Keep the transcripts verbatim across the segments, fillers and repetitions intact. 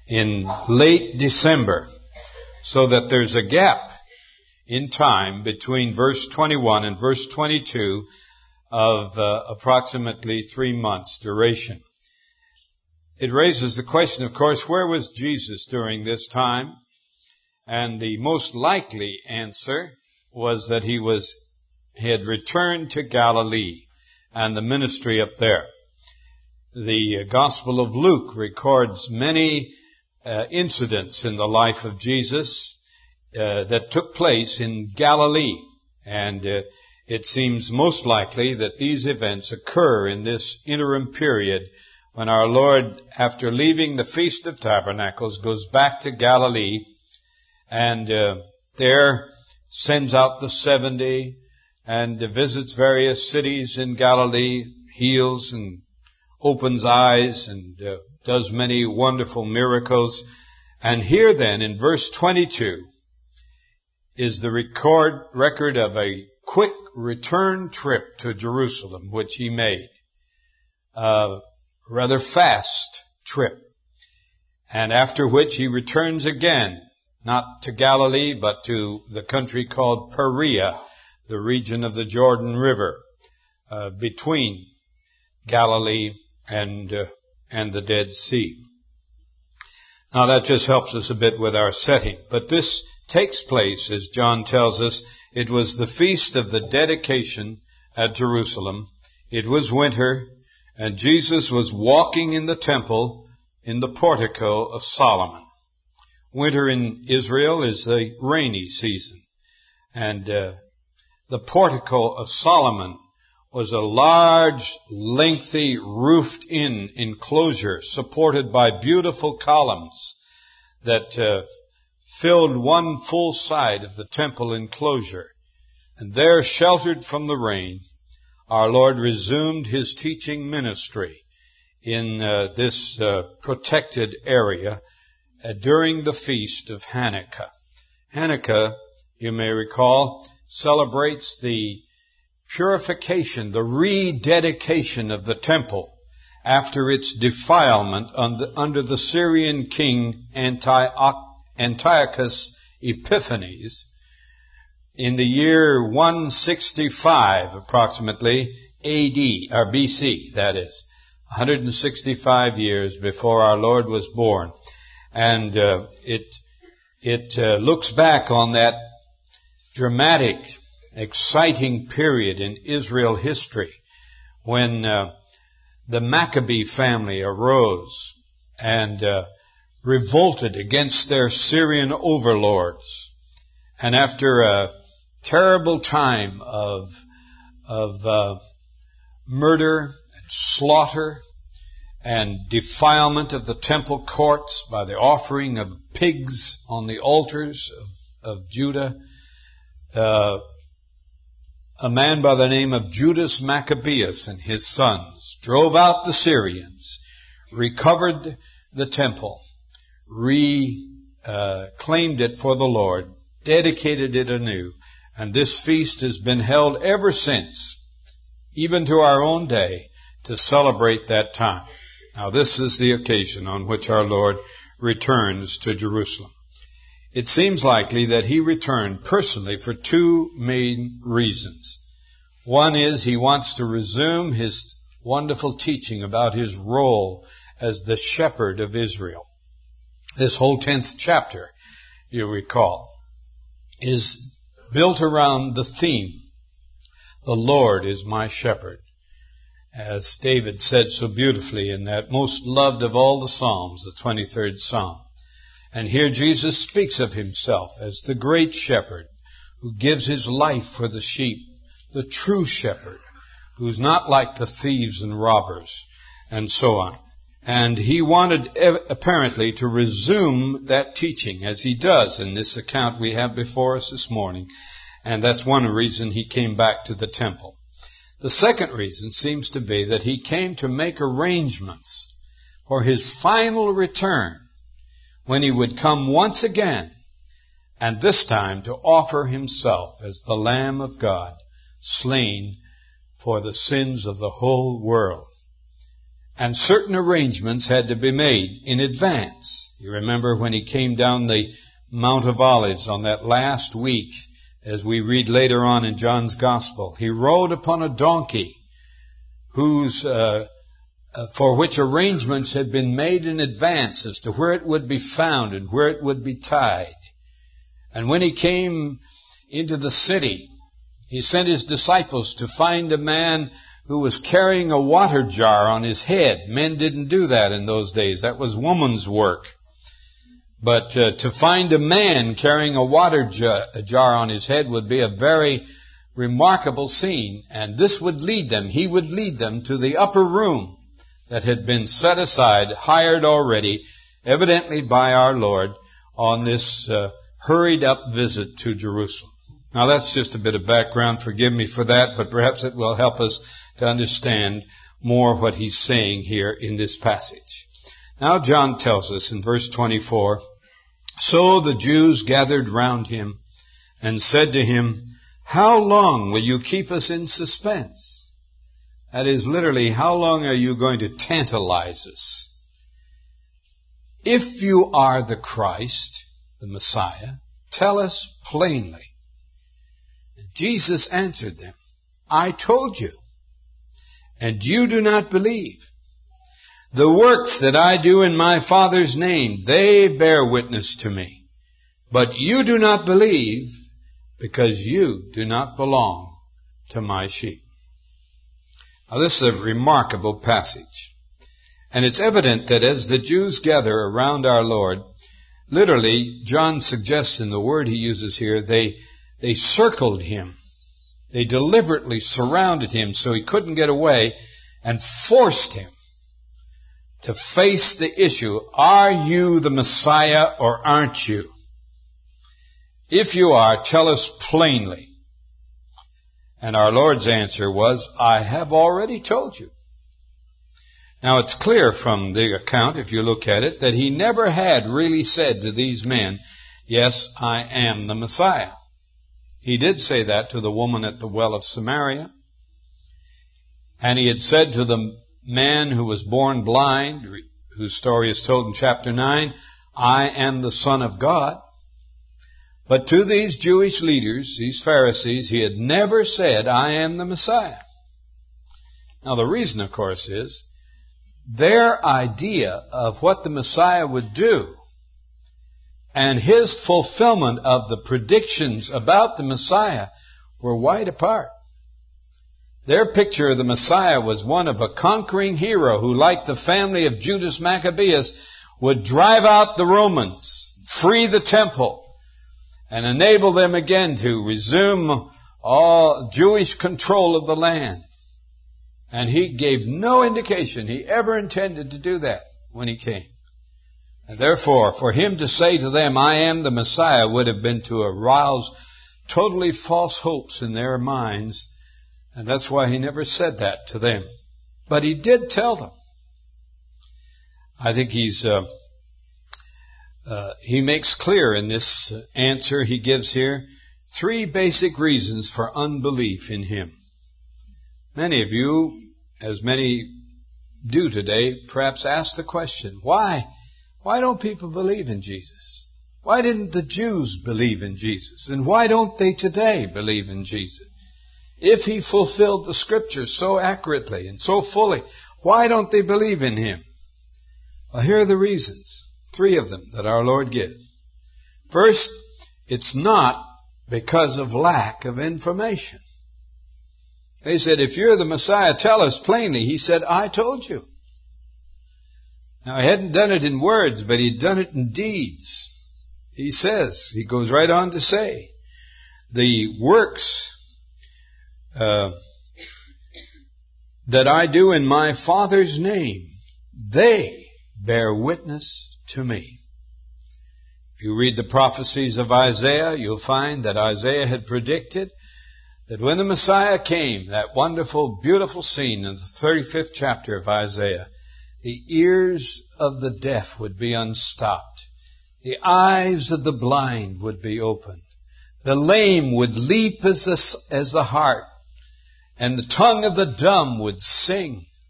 in late December, so that there's a gap in time between verse twenty-one and verse twenty-two of uh, approximately three months duration. It raises the question, of course, where was Jesus during this time? And the most likely answer was that he was he had returned to Galilee and the ministry up there. The Gospel of Luke records many uh, incidents in the life of Jesus uh, that took place in Galilee, and uh, it seems most likely that these events occur in this interim period when our Lord, after leaving the Feast of Tabernacles, goes back to Galilee and uh, there sends out the seventy and uh, visits various cities in Galilee, heals and opens eyes and uh, does many wonderful miracles. And here then in verse twenty-two is the record, record of a quick return trip to Jerusalem, which he made. A rather fast trip. And after which he returns again, not to Galilee, but to the country called Perea, the region of the Jordan River, uh, between Galilee and uh, and the Dead Sea. Now that just helps us a bit with our setting. But this takes place, as John tells us, it was the feast of the dedication at Jerusalem. It was winter, and Jesus was walking in the temple in the portico of Solomon. Winter in Israel is the rainy season, and uh, the portico of Solomon was a large, lengthy, roofed-in enclosure supported by beautiful columns that uh, filled one full side of the temple enclosure. And there, sheltered from the rain, our Lord resumed his teaching ministry in uh, this uh, protected area uh, during the feast of Hanukkah. Hanukkah, you may recall, celebrates the purification, the rededication of the temple after its defilement under, under the Syrian king Antiochus Epiphanes in the year one sixty-five, approximately, A D, or B C, that is, one hundred sixty-five years before our Lord was born. And uh, it it uh, looks back on that dramatic, exciting period in Israel history when uh, the Maccabee family arose and uh, revolted against their Syrian overlords. And after a terrible time of of uh, murder and slaughter and defilement of the temple courts by the offering of pigs on the altars of, of Judah, uh, a man by the name of Judas Maccabeus and his sons drove out the Syrians, recovered the temple, reclaimed it for the Lord, dedicated it anew, and this feast has been held ever since, even to our own day, to celebrate that time. Now this is the occasion on which our Lord returns to Jerusalem. It seems likely that he returned personally for two main reasons. One is he wants to resume his wonderful teaching about his role as the shepherd of Israel. This whole tenth chapter, you recall, is built around the theme, the Lord is my shepherd. As David said so beautifully in that most loved of all the Psalms, the twenty-third Psalm. And here Jesus speaks of himself as the great shepherd who gives his life for the sheep, the true shepherd, who's not like the thieves and robbers, and so on. And he wanted apparently to resume that teaching, as he does in this account we have before us this morning. And that's one reason he came back to the temple. The second reason seems to be that he came to make arrangements for his final return, when he would come once again, and this time to offer himself as the Lamb of God, slain for the sins of the whole world. And certain arrangements had to be made in advance. You remember when he came down the Mount of Olives on that last week, as we read later on in John's Gospel, he rode upon a donkey whose, uh, uh, for which arrangements had been made in advance as to where it would be found and where it would be tied. And when he came into the city, he sent his disciples to find a man who was carrying a water jar on his head. Men didn't do that in those days. That was woman's work. But uh, to find a man carrying a water jar, a jar on his head would be a very remarkable scene. And this would lead them, he would lead them to the upper room that had been set aside, hired already, evidently by our Lord, on this uh, hurried up visit to Jerusalem. Now that's just a bit of background. Forgive me for that, but perhaps it will help us to understand more what he's saying here in this passage. Now John tells us in verse twenty-four, "So the Jews gathered round him and said to him, 'How long will you keep us in suspense?'" That is literally, how long are you going to tantalize us? "If you are the Christ," the Messiah, "tell us plainly." And Jesus answered them, "I told you, and you do not believe. The works that I do in my Father's name, they bear witness to me. But you do not believe because you do not belong to my sheep." Now this is a remarkable passage. And it's evident that as the Jews gather around our Lord, literally, John suggests in the word he uses here, they, they circled him. They deliberately surrounded him so he couldn't get away and forced him to face the issue, are you the Messiah or aren't you? If you are, tell us plainly. And our Lord's answer was, I have already told you. Now it's clear from the account, if you look at it, that he never had really said to these men, yes, I am the Messiah. He did say that to the woman at the well of Samaria. And he had said to the man who was born blind, whose story is told in chapter nine, I am the Son of God. But to these Jewish leaders, these Pharisees, he had never said, I am the Messiah. Now the reason, of course, is their idea of what the Messiah would do and his fulfillment of the predictions about the Messiah were wide apart. Their picture of the Messiah was one of a conquering hero who, like the family of Judas Maccabeus, would drive out the Romans, free the temple, and enable them again to resume all Jewish control of the land. And he gave no indication he ever intended to do that when he came. And therefore, for him to say to them, I am the Messiah, would have been to arouse totally false hopes in their minds. And that's why he never said that to them. But he did tell them. I think he's, uh, uh, he makes clear in this answer he gives here three basic reasons for unbelief in him. Many of you, as many do today, perhaps ask the question, why? Why don't people believe in Jesus? Why didn't the Jews believe in Jesus? And why don't they today believe in Jesus? If he fulfilled the Scriptures so accurately and so fully, why don't they believe in him? Well, here are the reasons, three of them that our Lord gives. First, it's not because of lack of information. They said, if you're the Messiah, tell us plainly. He said, I told you. Now, he hadn't done it in words, but he'd done it in deeds. He says, he goes right on to say, the works uh, that I do in my Father's name, they bear witness to me. If you read the prophecies of Isaiah, you'll find that Isaiah had predicted that when the Messiah came, that wonderful, beautiful scene in the thirty-fifth chapter of Isaiah, the ears of the deaf would be unstopped. The eyes of the blind would be opened. The lame would leap as the, as the hart. And the tongue of the dumb would sing.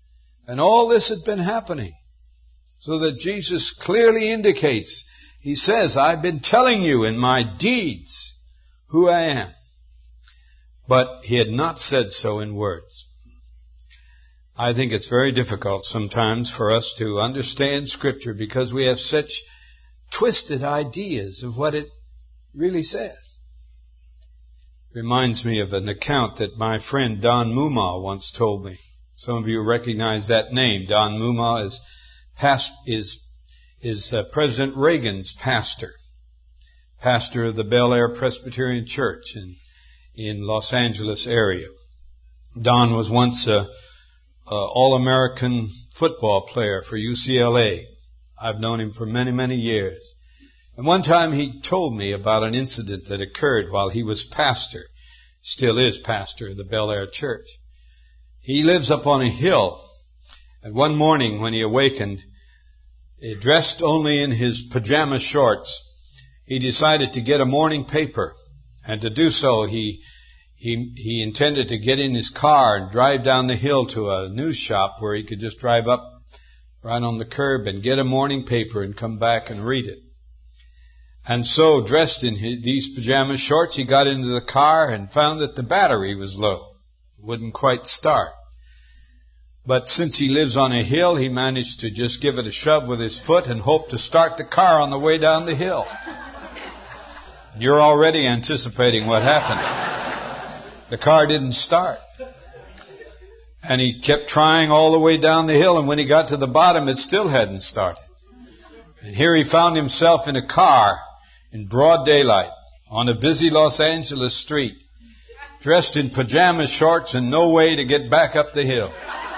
And all this had been happening. So that Jesus clearly indicates, He says, I've been telling you in my deeds who I am. But He had not said so in words. I think it's very difficult sometimes for us to understand Scripture because we have such twisted ideas of what it really says. Reminds me of an account that my friend Don Mumma once told me. Some of you recognize that name. Don Mumma is past, is is uh, President Reagan's pastor, pastor of the Bel Air Presbyterian Church in in Los Angeles area. Don was once a, a All-American football player for U C L A. I've known him for many, many years. And one time he told me about an incident that occurred while he was pastor, still is pastor of the Bel Air Church. He lives up on a hill, and one morning when he awakened, dressed only in his pajama shorts, he decided to get a morning paper. And to do so, he he he intended to get in his car and drive down the hill to a news shop where he could just drive up right on the curb and get a morning paper and come back and read it. And so, dressed in his, these pajama shorts, he got into the car and found that the battery was low. It wouldn't quite start. But since he lives on a hill, he managed to just give it a shove with his foot and hope to start the car on the way down the hill. You're already anticipating what happened. The car didn't start. And he kept trying all the way down the hill, and when he got to the bottom, it still hadn't started. And here he found himself in a car in broad daylight on a busy Los Angeles street, dressed in pajama shorts and no way to get back up the hill.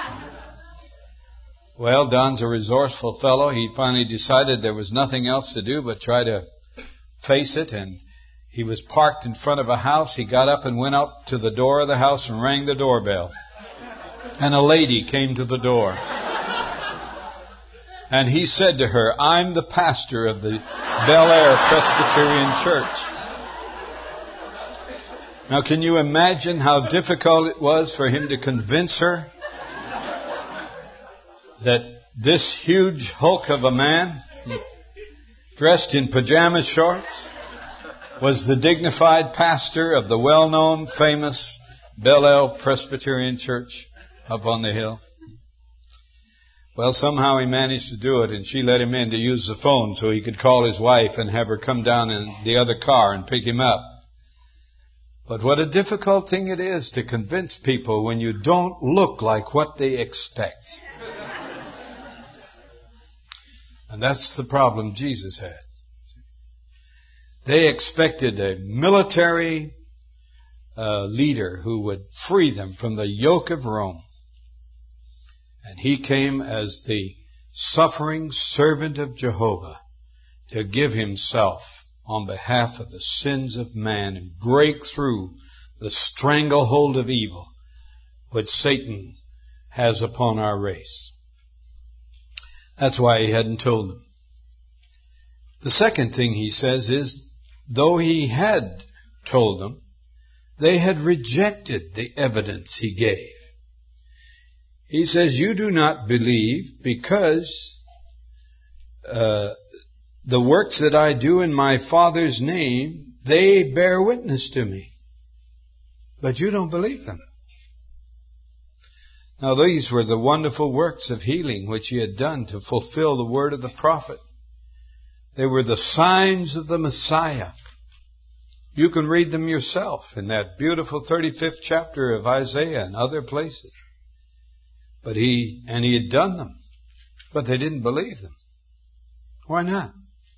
Well, Don's a resourceful fellow. He finally decided there was nothing else to do but try to face it, and he was parked in front of a house. He got up and went up to the door of the house and rang the doorbell. And a lady came to the door. And he said to her, I'm the pastor of the Bel Air Presbyterian Church. Now, can you imagine how difficult it was for him to convince her that this huge hulk of a man, dressed in pajama shorts, was the dignified pastor of the well-known, famous Bel Air Presbyterian Church up on the hill? Well, somehow he managed to do it, and she let him in to use the phone so he could call his wife and have her come down in the other car and pick him up. But what a difficult thing it is to convince people when you don't look like what they expect. And that's the problem Jesus had. They expected a military uh, leader who would free them from the yoke of Rome. And he came as the suffering servant of Jehovah to give himself on behalf of the sins of man and break through the stranglehold of evil which Satan has upon our race. That's why he hadn't told them. The second thing he says is, though he had told them, they had rejected the evidence he gave. He says, you do not believe because uh, the works that I do in my Father's name, they bear witness to me. But you don't believe them. Now these were the wonderful works of healing which he had done to fulfill the word of the prophet. They were the signs of the Messiah. You can read them yourself in that beautiful thirty-fifth chapter of Isaiah and other places. But he, and he had done them, but they didn't believe them. Why not?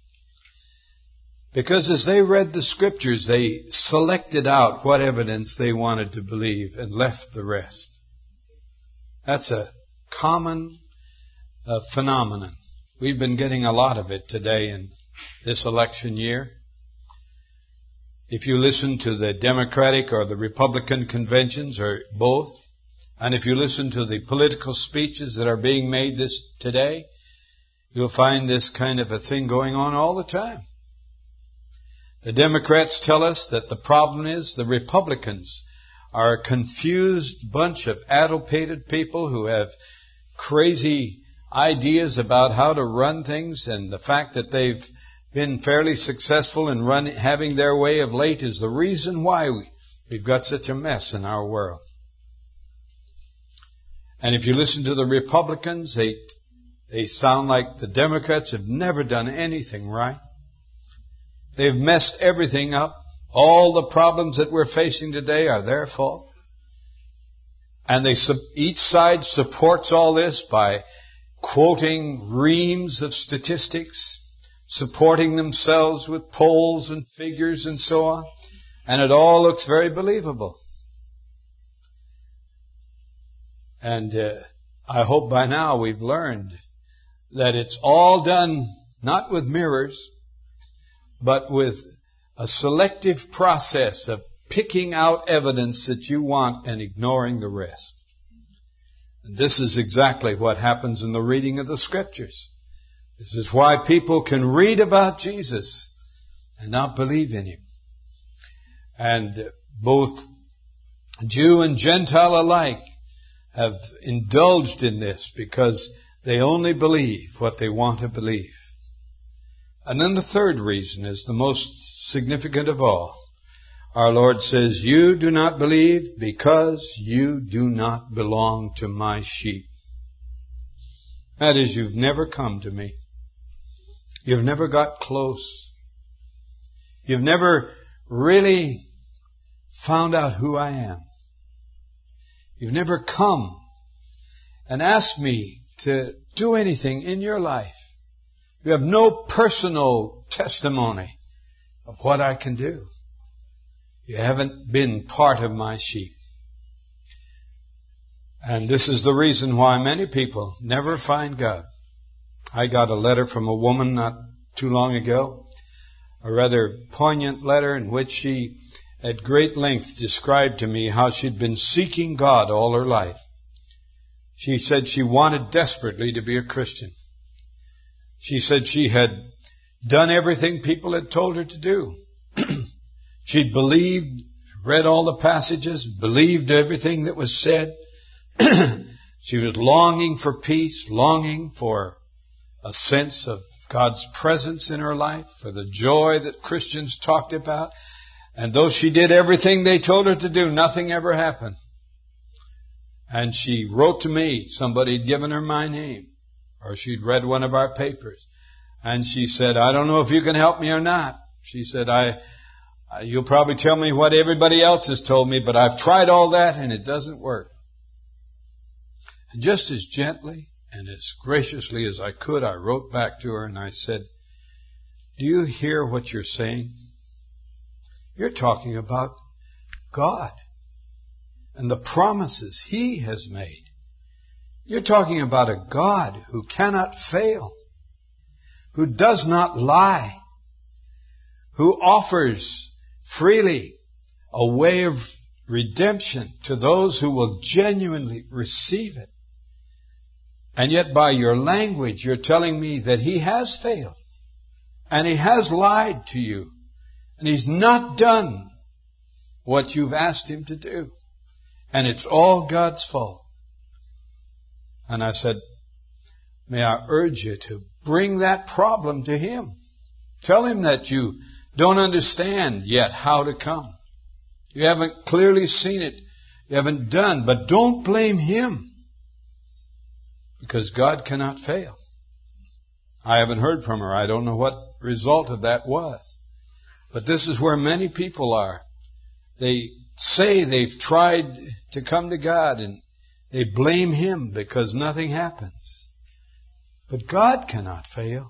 Because as they read the scriptures, they selected out what evidence they wanted to believe and left the rest. That's a common uh, phenomenon. We've been getting a lot of it today in this election year. If you listen to the Democratic or the Republican conventions or both, and if you listen to the political speeches that are being made this today, you'll find this kind of a thing going on all the time. The Democrats tell us that the problem is the Republicans are a confused bunch of addlepated people who have crazy ideas about how to run things, and the fact that they've been fairly successful in run, having their way of late is the reason why we, we've got such a mess in our world. And if you listen to the Republicans, they they sound like the Democrats have never done anything right. They've messed everything up. All the problems that we're facing today are their fault. And they each side supports all this by quoting reams of statistics, supporting themselves with polls and figures and so on. And it all looks very believable. And uh, I hope by now we've learned that it's all done not with mirrors, but with a selective process of picking out evidence that you want and ignoring the rest. And this is exactly what happens in the reading of the Scriptures. This is why people can read about Jesus and not believe in Him. And both Jew and Gentile alike have indulged in this because they only believe what they want to believe. And then the third reason is the most significant of all. Our Lord says, you do not believe because you do not belong to my sheep. That is, you've never come to me. You've never got close. You've never really found out who I am. You've never come and asked me to do anything in your life. You have no personal testimony of what I can do. You haven't been part of my sheep. And this is the reason why many people never find God. I got a letter from a woman not too long ago, a rather poignant letter in which she at great length described to me how she'd been seeking God all her life. She said she wanted desperately to be a Christian. She said she had done everything people had told her to do. She'd believed, read all the passages, believed everything that was said. She was longing for peace, longing for a sense of God's presence in her life, for the joy that Christians talked about. And though she did everything they told her to do, nothing ever happened. And she wrote to me. Somebody had given her my name, or she'd read one of our papers. And she said, I don't know if you can help me or not. She said, I, you'll probably tell me what everybody else has told me, but I've tried all that and it doesn't work. And just as gently and as graciously as I could, I wrote back to her and I said, do you hear what you're saying? You're talking about God and the promises He has made. You're talking about a God who cannot fail, who does not lie, who offers freely a way of redemption to those who will genuinely receive it. And yet by your language, you're telling me that He has failed and He has lied to you. And He's not done what you've asked Him to do. And it's all God's fault. And I said, may I urge you to bring that problem to Him. Tell Him that you don't understand yet how to come. You haven't clearly seen it. You haven't done. But don't blame Him. Because God cannot fail. I haven't heard from her. I don't know what result of that was. But this is where many people are. They say they've tried to come to God and they blame Him because nothing happens. But God cannot fail.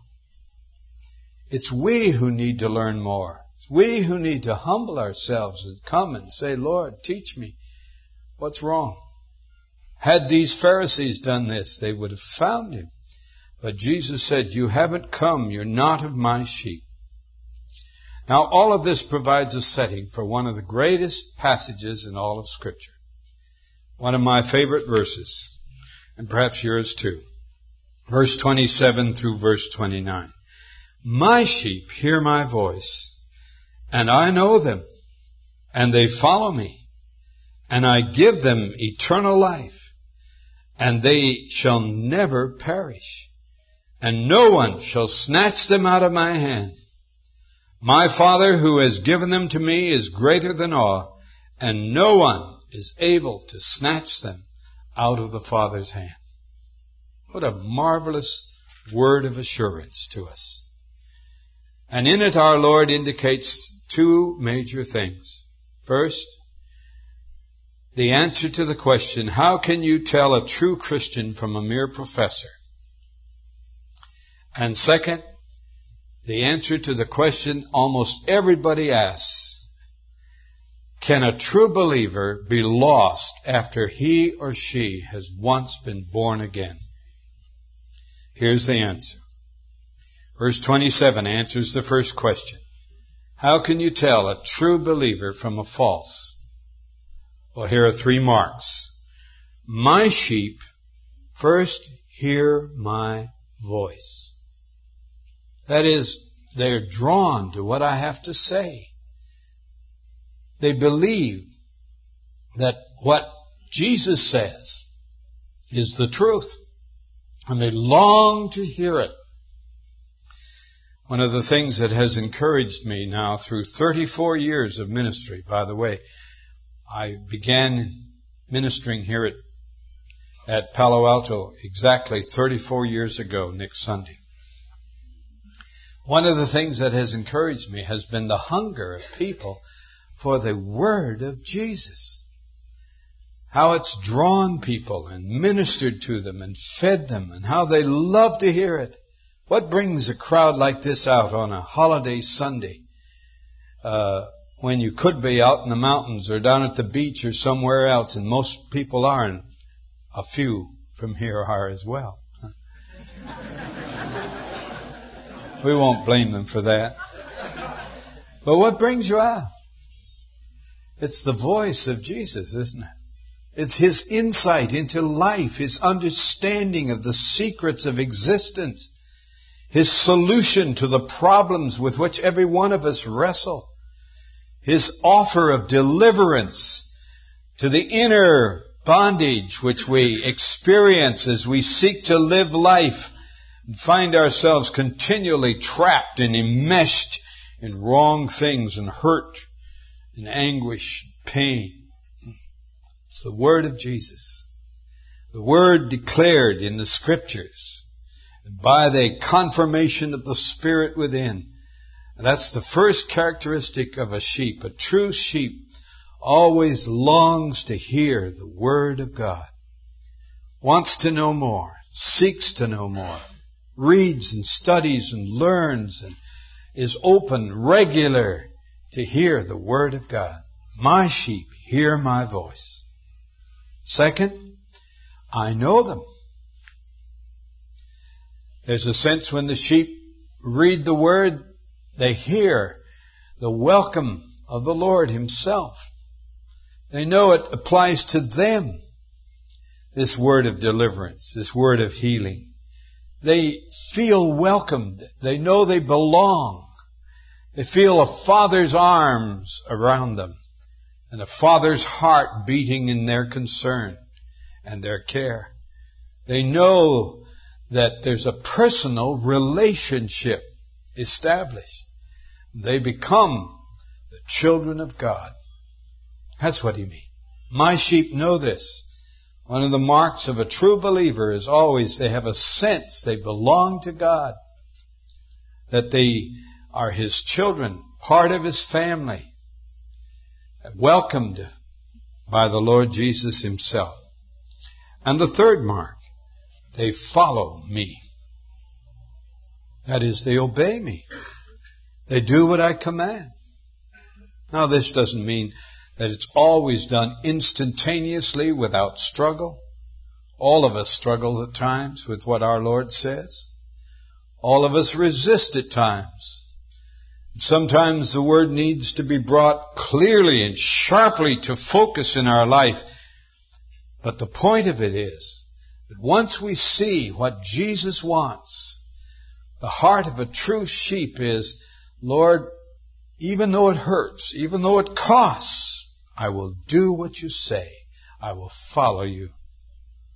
It's we who need to learn more. It's we who need to humble ourselves and come and say, Lord, teach me what's wrong. Had these Pharisees done this, they would have found Him. But Jesus said, you haven't come, you're not of my sheep. Now, all of this provides a setting for one of the greatest passages in all of Scripture. One of my favorite verses, and perhaps yours too. Verse twenty-seven through verse twenty-nine. My sheep hear my voice, and I know them, and they follow me, and I give them eternal life, and they shall never perish, and no one shall snatch them out of my hand. My Father who has given them to me is greater than all, and no one is able to snatch them out of the Father's hand. What a marvelous word of assurance to us. And in it our Lord indicates two major things. First, the answer to the question, how can you tell a true Christian from a mere professor? And second, the answer to the question almost everybody asks, can a true believer be lost after he or she has once been born again? Here's the answer. Verse twenty-seven answers the first question. How can you tell a true believer from a false? Well, here are three marks. My sheep first hear my voice. That is, they're drawn to what I have to say. They believe that what Jesus says is the truth, and they long to hear it. One of the things that has encouraged me now through thirty-four years of ministry, by the way, I began ministering here at, at Palo Alto exactly thirty-four years ago next Sunday. One of the things that has encouraged me has been the hunger of people for the Word of Jesus. How it's drawn people and ministered to them and fed them, and how they love to hear it. What brings a crowd like this out on a holiday Sunday uh, when you could be out in the mountains or down at the beach or somewhere else, and most people are, and a few from here are as well. We won't blame them for that. But what brings you out? It's the voice of Jesus, isn't it? It's His insight into life, His understanding of the secrets of existence, His solution to the problems with which every one of us wrestle, His offer of deliverance to the inner bondage which we experience as we seek to live life and find ourselves continually trapped and enmeshed in wrong things and hurt and anguish, pain. It's the Word of Jesus. The Word declared in the Scriptures and by the confirmation of the Spirit within. And that's the first characteristic of a sheep. A true sheep always longs to hear the Word of God. Wants to know more. Seeks to know more. Reads and studies and learns and is open, regular to hear the Word of God. My sheep hear my voice. Second, I know them. There's a sense when the sheep read the Word, they hear the welcome of the Lord Himself. They know it applies to them, this word of deliverance, this word of healing. They feel welcomed. They know they belong. They feel a Father's arms around them and a Father's heart beating in their concern and their care. They know that there's a personal relationship established. They become the children of God. That's what He means. My sheep know this. One of the marks of a true believer is always they have a sense they belong to God, that they are His children, part of His family, welcomed by the Lord Jesus Himself. And the third mark, they follow me. That is, they obey me. They do what I command. Now, this doesn't mean that it's always done instantaneously without struggle. All of us struggle at times with what our Lord says. All of us resist at times. Sometimes the Word needs to be brought clearly and sharply to focus in our life. But the point of it is that once we see what Jesus wants, the heart of a true sheep is, Lord, even though it hurts, even though it costs, I will do what you say. I will follow you.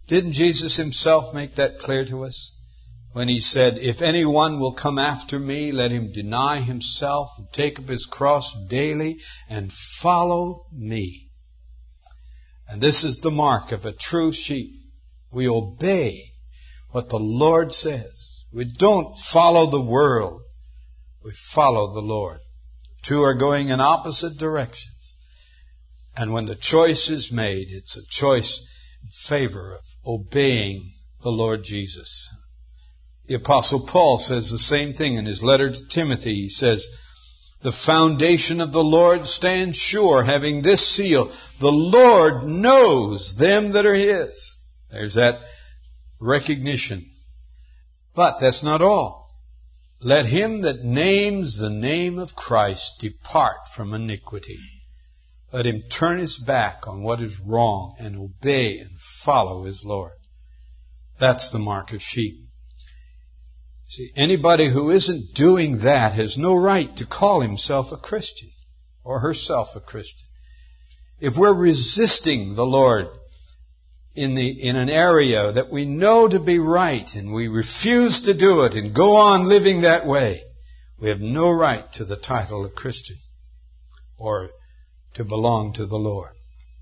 Didn't Jesus himself make that clear to us? When he said, if anyone will come after me, let him deny himself and take up his cross daily and follow me. And this is the mark of a true sheep. We obey what the Lord says. We don't follow the world. We follow the Lord. Two are going in opposite directions. And when the choice is made, it's a choice in favor of obeying the Lord Jesus. The Apostle Paul says the same thing in his letter to Timothy. He says, the foundation of the Lord stands sure, having this seal, the Lord knows them that are His. There's that recognition. But that's not all. Let him that names the name of Christ depart from iniquity. Let him turn his back on what is wrong and obey and follow his Lord. That's the mark of sheep. See, anybody who isn't doing that has no right to call himself a Christian or herself a Christian. If we're resisting the Lord in the in an area that we know to be right and we refuse to do it and go on living that way, we have no right to the title of Christian or to belong to the Lord.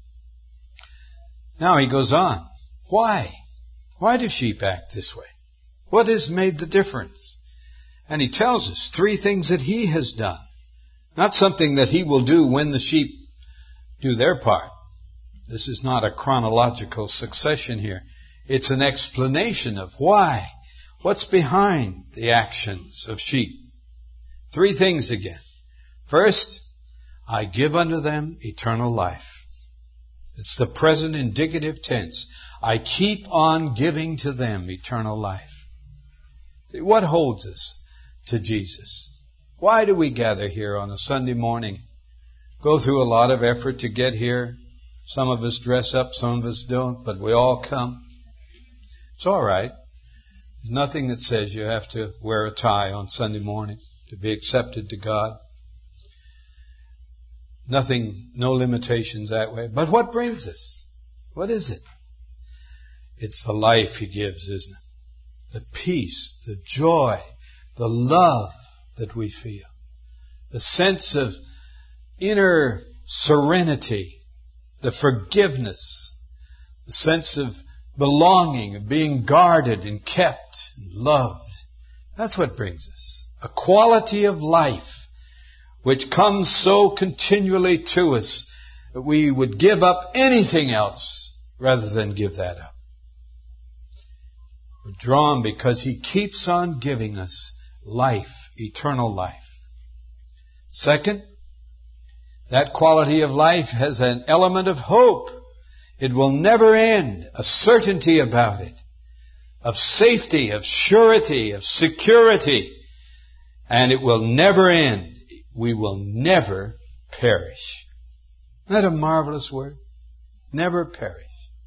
Now he goes on. Why? Why do sheep act this way? What has made the difference? And he tells us three things that he has done. Not something that he will do when the sheep do their part. This is not a chronological succession here. It's an explanation of why. What's behind the actions of sheep? Three things again. First, I give unto them eternal life. It's the present indicative tense. I keep on giving to them eternal life. See, what holds us to Jesus? Why do we gather here on a Sunday morning? Go through a lot of effort to get here. Some of us dress up, some of us don't, but we all come. It's all right. There's nothing that says you have to wear a tie on Sunday morning to be accepted to God. Nothing, no limitations that way. But what brings us? What is it? It's the life He gives, isn't it? The peace, the joy, the love that we feel. The sense of inner serenity, the forgiveness, the sense of belonging, of being guarded and kept and loved. That's what brings us. A quality of life which comes so continually to us that we would give up anything else rather than give that up. We're drawn because He keeps on giving us life, eternal life. Second, that quality of life has an element of hope. It will never end, a certainty about it, of safety, of surety, of security, and it will never end. We will never perish. Isn't that a marvelous word? Never perish.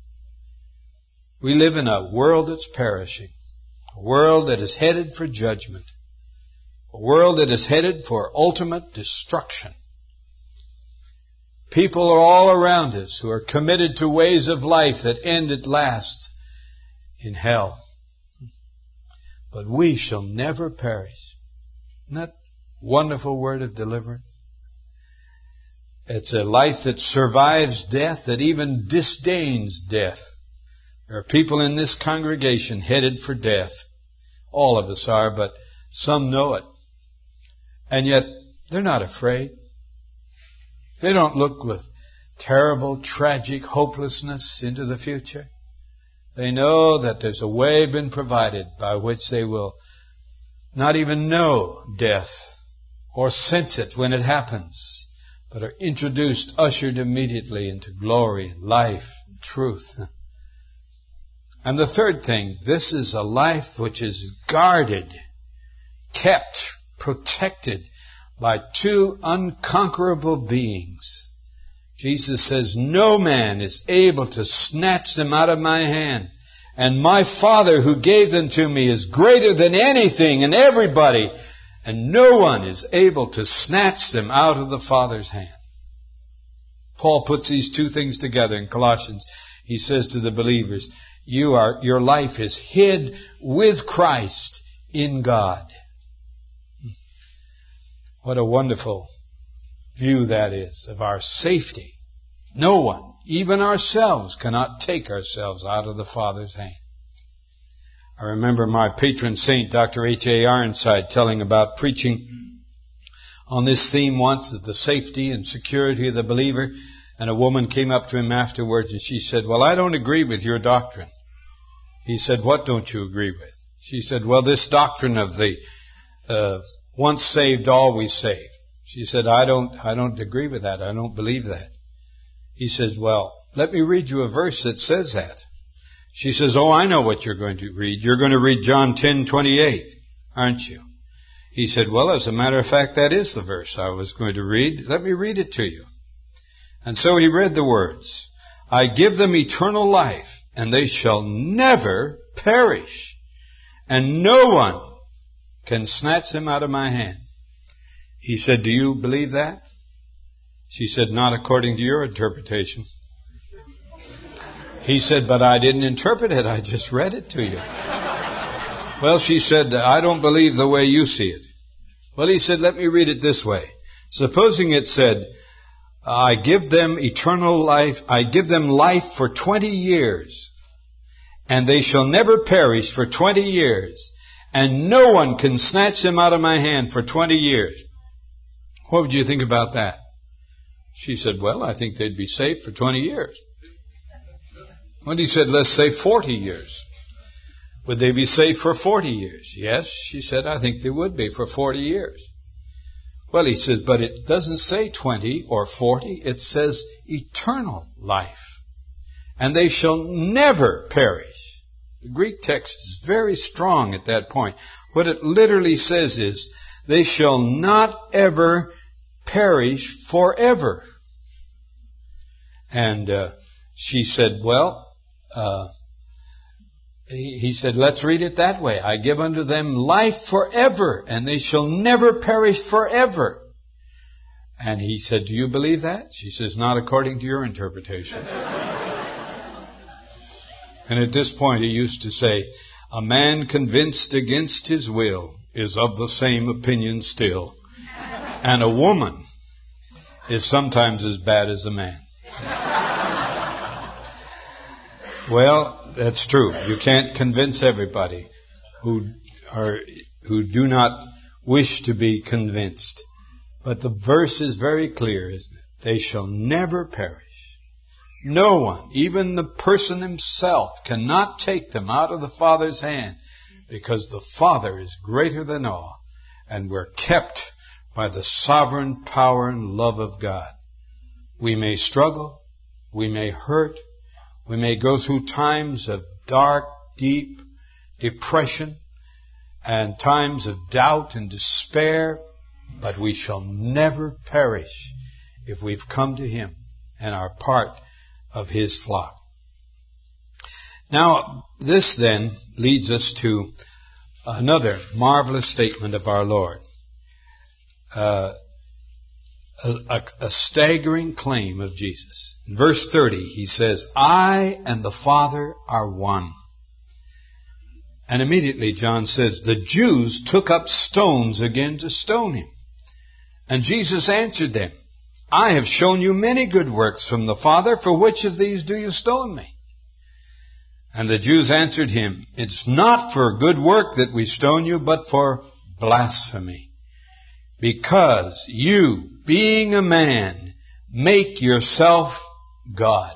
We live in a world that's perishing, a world that is headed for judgment, a world that is headed for ultimate destruction. People are all around us who are committed to ways of life that end at last in hell. But we shall never perish. Isn't that a wonderful word of deliverance? It's a life that survives death, that even disdains death. There are people in this congregation headed for death. All of us are, but some know it. And yet, they're not afraid. They don't look with terrible, tragic hopelessness into the future. They know that there's a way been provided by which they will not even know death or sense it when it happens, but are introduced, ushered immediately into glory and life and truth. And the third thing, this is a life which is guarded, kept, protected by two unconquerable beings. Jesus says, no man is able to snatch them out of my hand. And my Father who gave them to me is greater than anything and everybody. And no one is able to snatch them out of the Father's hand. Paul puts these two things together in Colossians. He says to the believers, You are, your life is hid with Christ in God. What a wonderful view that is of our safety. No one, even ourselves, cannot take ourselves out of the Father's hand. I remember my patron saint, Doctor H A Ironside, telling about preaching on this theme once, of the safety and security of the believer. And a woman came up to him afterwards and she said, well, I don't agree with your doctrine. He said, what don't you agree with? She said, well, this doctrine of the uh, once saved, always saved. She said, I don't, I don't agree with that. I don't believe that. He says, well, let me read you a verse that says that. She says, oh, I know what you're going to read. You're going to read John ten twenty-eight, aren't you? He said, well, as a matter of fact, that is the verse I was going to read. Let me read it to you. And so he read the words, I give them eternal life, and they shall never perish, and no one can snatch them out of my hand. He said, do you believe that? She said, not according to your interpretation. He said, but I didn't interpret it. I just read it to you. Well, she said, I don't believe the way you see it. Well, he said, let me read it this way. Supposing it said, I give them eternal life, I give them life for twenty years, and they shall never perish for twenty years, and no one can snatch them out of my hand for twenty years. What would you think about that? She said, well, I think they'd be safe for twenty years. Well, he said, let's say forty years. Would they be safe for forty years? Yes, she said, I think they would be for forty years. Well, he says, but it doesn't say twenty or forty. It says eternal life. And they shall never perish. The Greek text is very strong at that point. What it literally says is, they shall not ever perish forever. And uh, she said, well, uh, he, he said, let's read it that way. I give unto them life forever, and they shall never perish forever. And he said, do you believe that? She says, not according to your interpretation. And at this point he used to say, a man convinced against his will is of the same opinion still. And a woman is sometimes as bad as a man. Well, that's true. You can't convince everybody who are who do not wish to be convinced. But the verse is very clear, isn't it? They shall never perish. No one, even the person himself, cannot take them out of the Father's hand, because the Father is greater than all, and we're kept by the sovereign power and love of God. We may struggle, we may hurt, we may go through times of dark, deep depression and times of doubt and despair, but we shall never perish if we've come to Him and are part of His flock. Now, this then leads us to another marvelous statement of our Lord. Uh, a, a, a staggering claim of Jesus. In verse thirty, He says, I and the Father are one. And immediately John says, the Jews took up stones again to stone Him. And Jesus answered them, I have shown you many good works from the Father. For which of these do you stone me? And the Jews answered Him, it's not for good work that we stone you, but for blasphemy. Because you, being a man, make yourself God.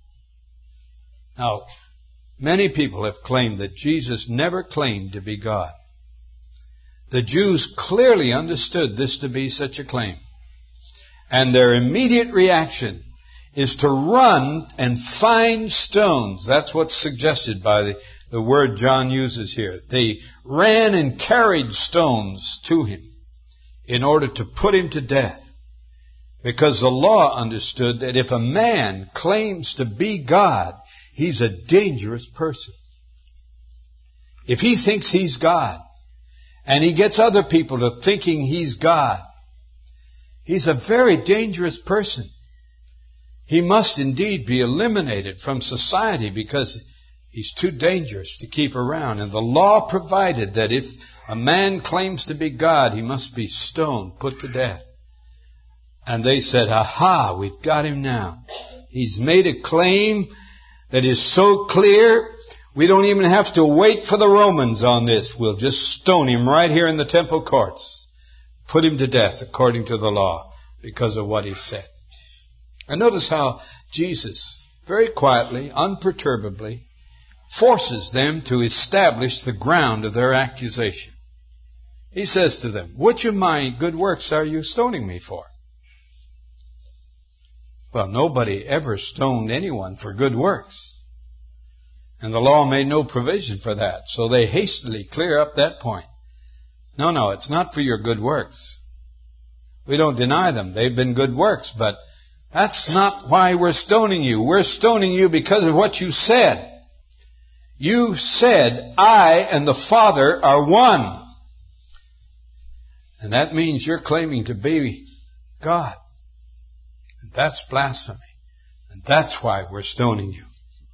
Now, many people have claimed that Jesus never claimed to be God. The Jews clearly understood this to be such a claim. And their immediate reaction is to run and find stones. That's what's suggested by the, the word John uses here. They ran and carried stones to Him in order to put Him to death. Because the law understood that if a man claims to be God, he's a dangerous person. If he thinks he's God, and he gets other people to thinking he's God, he's a very dangerous person. He must indeed be eliminated from society, because He's too dangerous to keep around. And the law provided that if a man claims to be God, he must be stoned, put to death. And they said, aha, we've got him now. He's made a claim that is so clear, we don't even have to wait for the Romans on this. We'll just stone him right here in the temple courts. Put him to death according to the law because of what he said. And notice how Jesus, very quietly, unperturbably, forces them to establish the ground of their accusation. He says to them, which of my good works are you stoning me for? Well, nobody ever stoned anyone for good works. And the law made no provision for that. So they hastily clear up that point. No, no, it's not for your good works. We don't deny them. They've been good works, but that's not why we're stoning you. We're stoning you because of what you said. You said, I and the Father are one. And that means you're claiming to be God. And that's blasphemy. And that's why we're stoning you.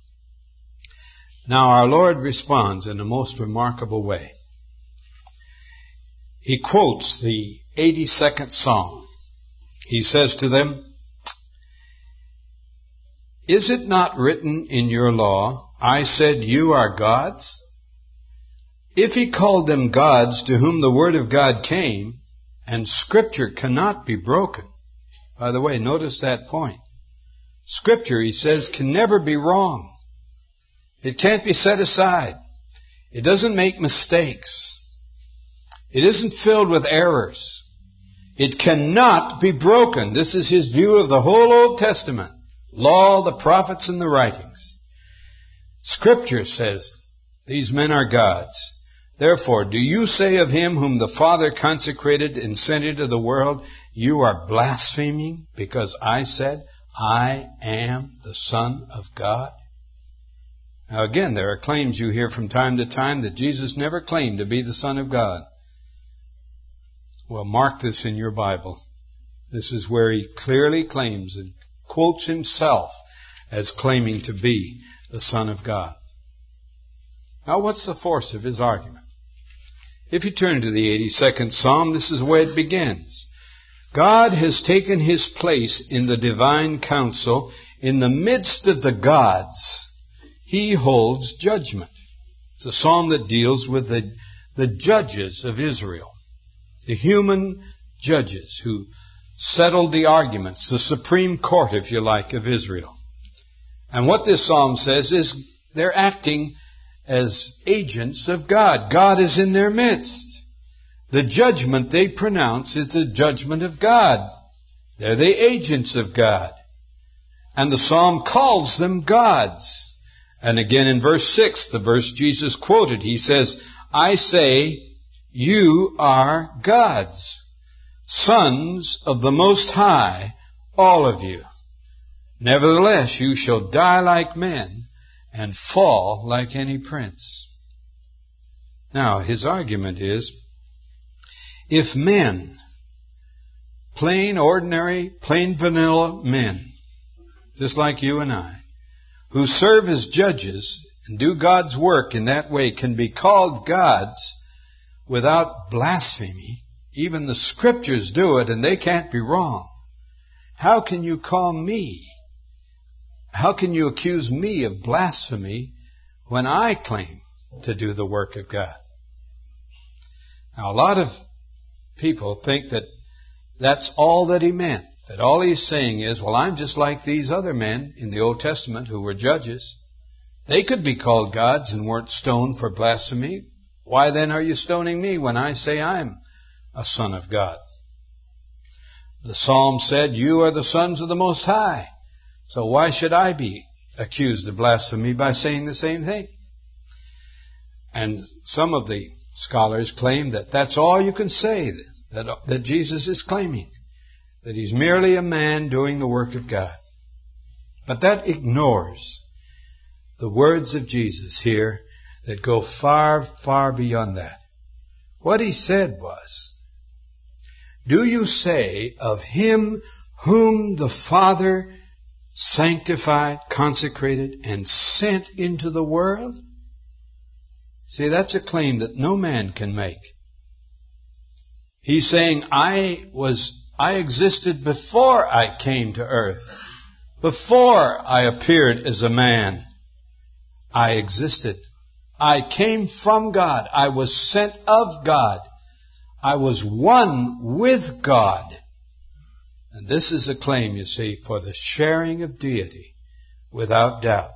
Now our Lord responds in a most remarkable way. He quotes the eighty-second Psalm. He says to them, is it not written in your law, I said you are gods? If he called them gods to whom the word of God came, and Scripture cannot be broken. By the way, notice that point. Scripture, he says, can never be wrong. It can't be set aside. It doesn't make mistakes. It isn't filled with errors. It cannot be broken. This is his view of the whole Old Testament. Law, the prophets, and the writings. Scripture says, these men are gods. Therefore, do you say of him whom the Father consecrated and sent into the world, you are blaspheming because I said, I am the Son of God? Now again, there are claims you hear from time to time that Jesus never claimed to be the Son of God. Well, mark this in your Bible. This is where he clearly claims and quotes himself as claiming to be the Son of God. Now, what's the force of his argument? If you turn to the eighty-second Psalm, this is where it begins. God has taken his place in the divine council. In the midst of the gods, he holds judgment. It's a psalm that deals with the, the judges of Israel, the human judges who settled the arguments, the supreme court, if you like, of Israel. And what this psalm says is they're acting as agents of God. God is in their midst. The judgment they pronounce is the judgment of God. They're the agents of God. And the psalm calls them gods. And again in verse six, the verse Jesus quoted, he says, I say, you are gods, sons of the Most High, all of you. Nevertheless, you shall die like men and fall like any prince. Now, his argument is, if men, plain, ordinary, plain vanilla men, just like you and I, who serve as judges and do God's work in that way, can be called gods without blasphemy, even the Scriptures do it and they can't be wrong, how can you call me? How can you accuse me of blasphemy when I claim to do the work of God? Now, a lot of people think that that's all that he meant. That all he's saying is, well, I'm just like these other men in the Old Testament who were judges. They could be called gods and weren't stoned for blasphemy. Why then are you stoning me when I say I'm a son of God? The psalm said, you are the sons of the Most High. So why should I be accused of blasphemy by saying the same thing? And some of the scholars claim that that's all you can say that, that Jesus is claiming, that he's merely a man doing the work of God. But that ignores the words of Jesus here that go far, far beyond that. What he said was, do you say of him whom the Father sanctified, consecrated, and sent into the world? See, that's a claim that no man can make. He's saying, I was, I existed before I came to earth. Before I appeared as a man, I existed. I came from God. I was sent of God. I was one with God. And this is a claim, you see, for the sharing of deity, without doubt.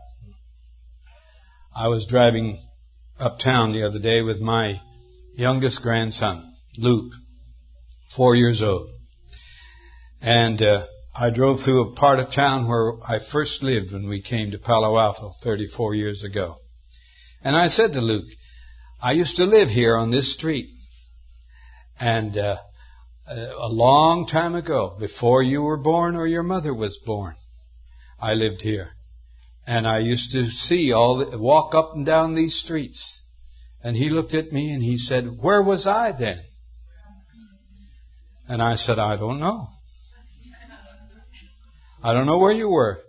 I was driving uptown the other day with my youngest grandson, Luke, four years old. And uh, I drove through a part of town where I first lived when we came to Palo Alto thirty-four years ago. And I said to Luke, I used to live here on this street. And uh, a long time ago, before you were born or your mother was born, I lived here. And I used to see all the, walk up and down these streets. And he looked at me and he said, where was I then? And I said, I don't know. I don't know where you were.